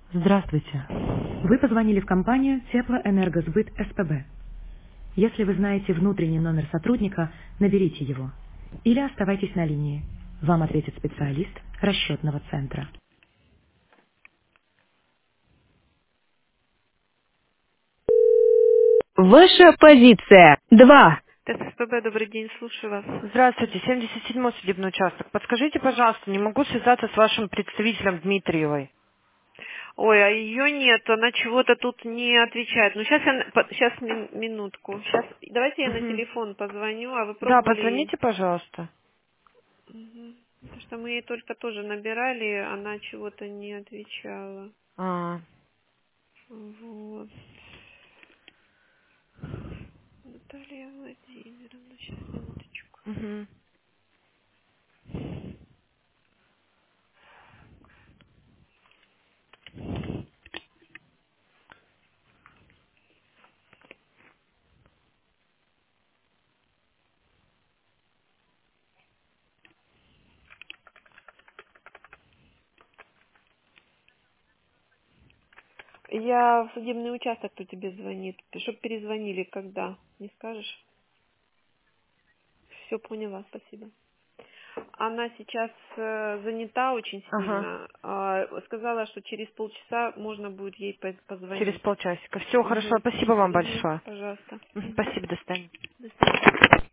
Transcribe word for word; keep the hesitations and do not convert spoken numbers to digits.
Здравствуйте. Вы позвонили в компанию Теплоэнергосбыт СПБ. Если вы знаете внутренний номер сотрудника, наберите его. Или оставайтесь на линии. Вам ответит специалист расчетного центра. Ваша позиция. Два. ТСПБ, добрый день, слушаю вас. Здравствуйте, семьдесят седьмой судебный участок. Подскажите, пожалуйста, не могу связаться с вашим представителем Дмитриевой. Ой, а ее нет, она чего-то тут не отвечает. Ну, сейчас я, сейчас минутку. Сейчас, давайте я на Мгм. телефон позвоню, а вы Да, пробовали ей? позвоните, пожалуйста. Мгм. Потому что мы ей только тоже набирали, она чего-то не отвечала. А, Вот. Наталья Владимировна, сейчас минуточку. мгм. Я в судебный участок, кто тебе звонит. Чтоб перезвонили, когда? Не скажешь? Все поняла, спасибо. Она сейчас э, занята очень Ага, сильно. А, сказала, что через полчаса можно будет ей по- через позвонить. полчасика. Все, хорошо, Угу. спасибо вам Угу. большое. Пожалуйста. Мгм, Угу. спасибо, до свидания. До свидания.